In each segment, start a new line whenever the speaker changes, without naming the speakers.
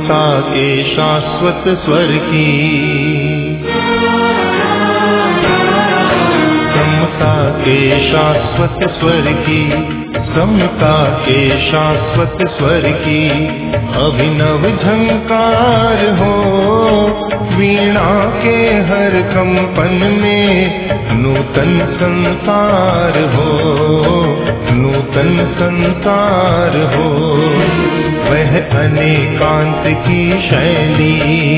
समता के शाश्वत स्वर की, समता के शाश्वत स्वर की, समता के शाश्वत स्वर की अभिनव झंकार हो। वीणा के हर कंपन में नूतन संसार हो, नूतन संसार हो। वह अनेकांत की शैली,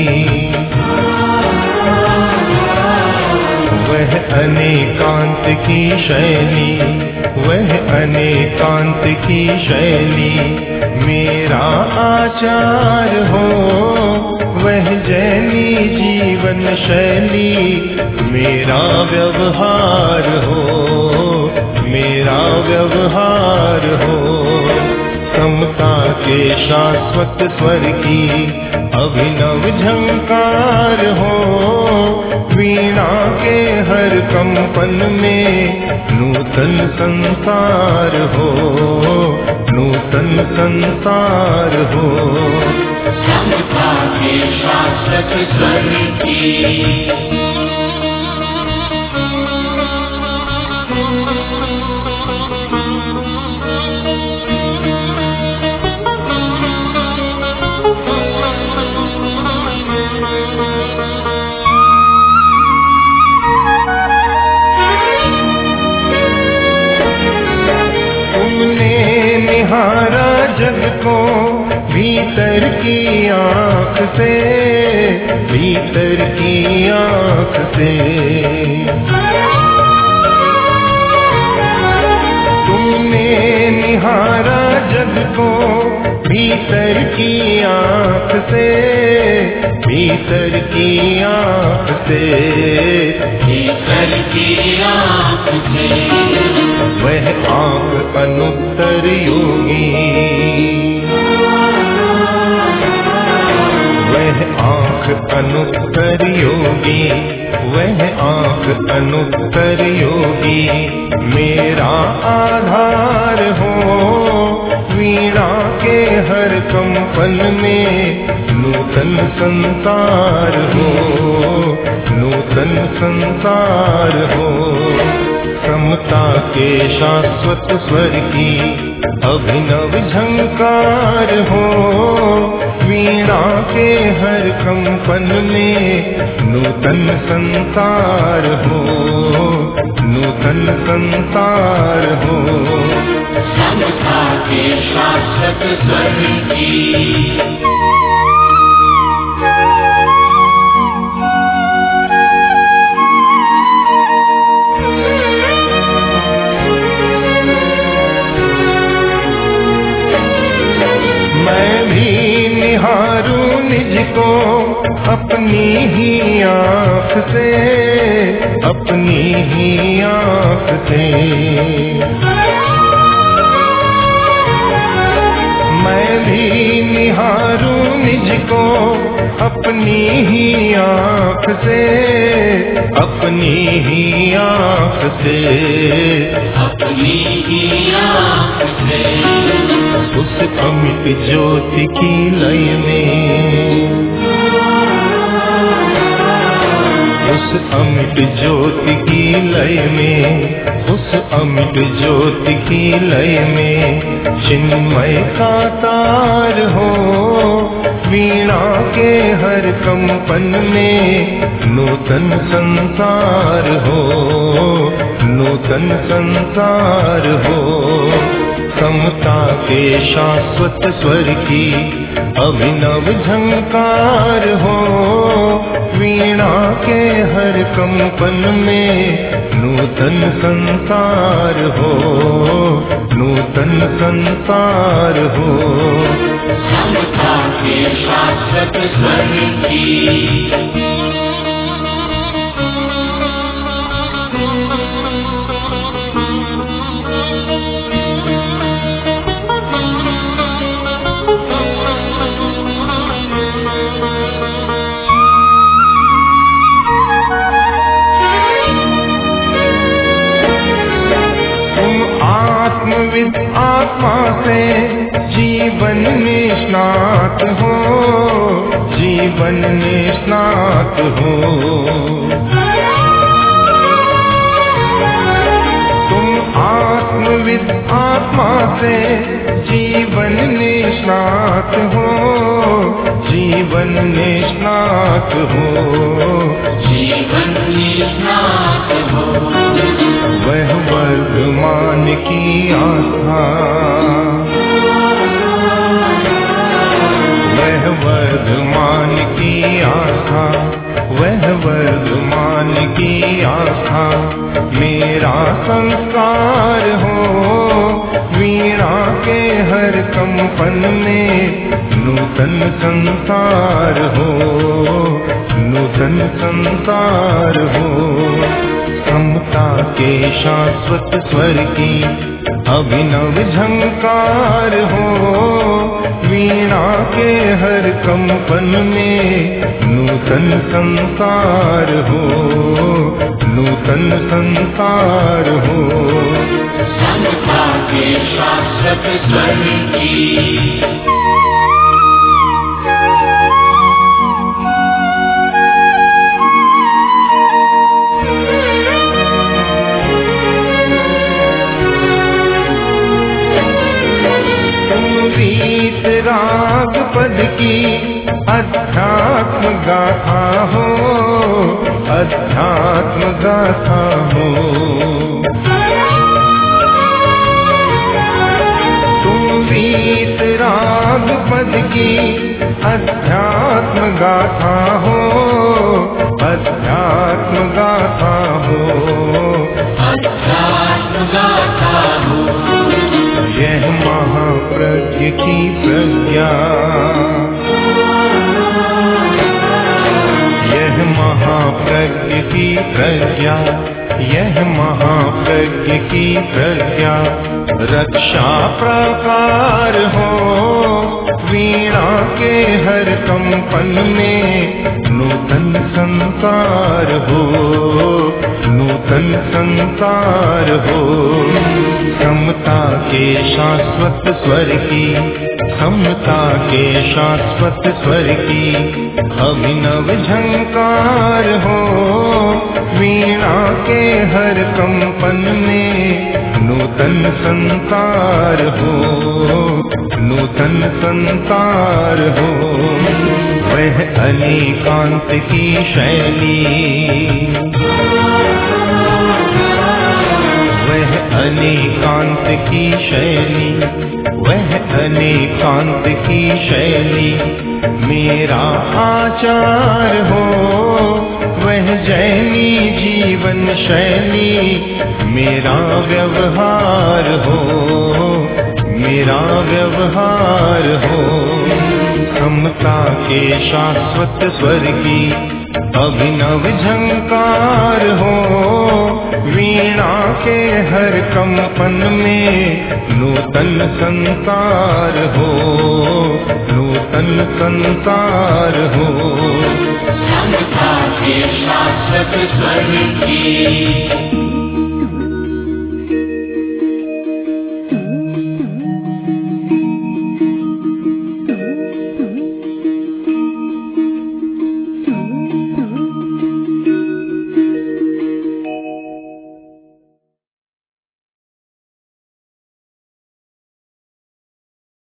वह अनेकांत की शैली, वह अनेकांत की शैली मेरा आचार हो। वह जैनी जीवन शैली मेरा व्यवहार हो, मेरा व्यवहार हो। समता के शाश्वत स्वर की अभिनव झंकार हो। वीणा के हर कंपन में नूतन संसार हो, नूतन संसार हो।
समता के शाश्वत स्वर की
निहारा जग को भीतर की आँख से, भीतर की आँख से। तुमने निहारा जग को भीतर की आँख से, भीतर की आँख से,
भीतर की आँख से।
वह आँख अनुत्तर योगी, वह आँख अनुत्तर योगी, वह आँख अनुत्तर योगी मेरा आधार हो। वीणा के हर कंपन में नूतन संसार हो, नूतन संसार हो। समता के शाश्वत स्वर की अभिनव झंकार हो। वीणा के हर कंपन में नूतन संसार हो, नूतन संसार हो।
समता के शाश्वत स्वर की
को अपनी ही आँख से, अपनी ही आँख से। मैं भी निहारूं निज को अपनी ही आँख से, अपनी ही आँख से,
अपनी ही आँख से।
उस अमित ज्योति की लय में, उस अमिट ज्योति की लय में, उस अमिट ज्योति की लय में चिन्मय का तार हो। वीणा के हर कंपन में नूतन संसार हो, नूतन संसार हो। समता के शाश्वत स्वर की अभिनव झंकार हो। वीणा के हर कंपन में नूतन संसार हो, नूतन संसार हो।
समता के शाश्वत स्वर की
आत्मा से जी जीवन में स्नात हो, जीवन में स्नात हो। तुम आत्मविद आत्मा से जीवन में स्नात हो, जीवन में स्नात हो,
जीवन निष्णात हो।
वह वर्तमान की आस्था, वह वर्तमान की आस्था, वह वर्तमान की आस्था मेरा संस्कार हो। वीणा के हर कंपन में नूतन संसार हो, नूतन संसार हो। समता के शाश्वत स्वर की अभिनव झंकार हो। वीणा के हर कंपन में नूतन संसार हो, नूतन संसार हो।
समता के शाश्वत स्वर की
राग पद की अध्यात्म गाथा हो, अध्यात्म गाथा हो। तुम वीत राग पद की अध्यात्म गाथा हो, अध्यात्म गाथा हो,
अध्यात्म गाथा हो।
यह महाप्रज्ञ की प्रज्ञा, यह महाप्रज्ञ की प्रज्ञा, यह महाप्रज्ञ की प्रज्ञा रक्षा प्रकार हो। वीणा के हर कंपन में नूतन संसार हो, नूतन संसार हो। समता के शाश्वत स्वर की, समता के शाश्वत स्वर की अभिनव झंकार हो। वीणा के हर कंपन में नूतन संसार हो, नूतन संसार हो। वह अनेकांत की शैली, वह अनेकांत की शैली, वह अनेकांत की शैली मेरा आचार हो। वह जैनी जीवन शैली मेरा व्यवहार हो, मेरा व्यवहार हो। समता के शाश्वत स्वर की अभिनव झंकार हो। वीणा के हर कंपन में नूतन संसार हो, नूतन संसार हो।
समता के शाश्वत स्वर की